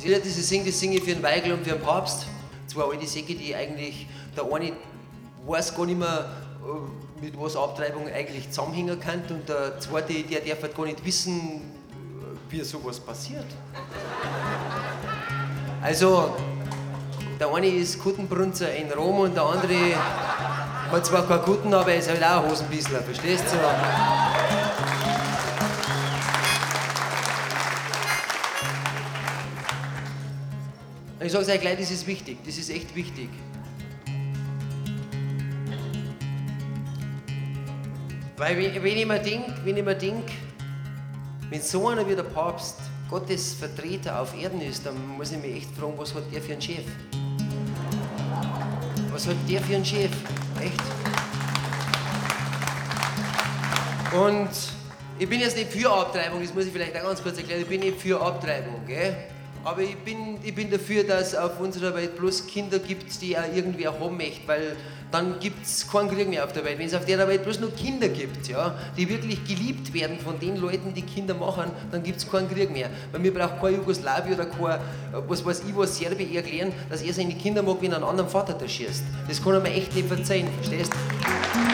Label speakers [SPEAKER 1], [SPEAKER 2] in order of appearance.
[SPEAKER 1] Das Lied, das ich singe für den Weigl und für den Papst. Zwei alte Säcke, die eigentlich, der eine weiß gar nicht mehr, mit was Abtreibung eigentlich zusammenhängen kann und der zweite, der darf halt gar nicht wissen, wie sowas passiert. Also, der eine ist Kuttenbrunzer in Rom und der andere hat zwar keine Kutten, aber er ist halt auch ein Hosenbissler, verstehst du? Ich sag's euch gleich, das ist wichtig, das ist echt wichtig. Weil wenn ich mir denk, wenn so einer wie der Papst Gottes Vertreter auf Erden ist, dann muss ich mich echt fragen, was hat der für einen Chef? Was hat der für einen Chef? Echt? Und ich bin jetzt nicht für Abtreibung, das muss ich vielleicht auch ganz kurz erklären, ich bin nicht für Abtreibung, gell? Aber ich bin dafür, dass es auf unserer Welt bloß Kinder gibt, die auch irgendwer haben möchte, weil dann gibt es keinen Krieg mehr auf der Welt. Wenn es auf der Welt bloß nur Kinder gibt, ja, die wirklich geliebt werden von den Leuten, die Kinder machen, dann gibt es keinen Krieg mehr. Weil mir braucht kein Jugoslawi oder kein, was weiß ich, was Serbi erklären, dass er seine Kinder mag, wenn er einen anderen Vater da schießt. Das kann er mir echt nicht verzeihen, verstehst du?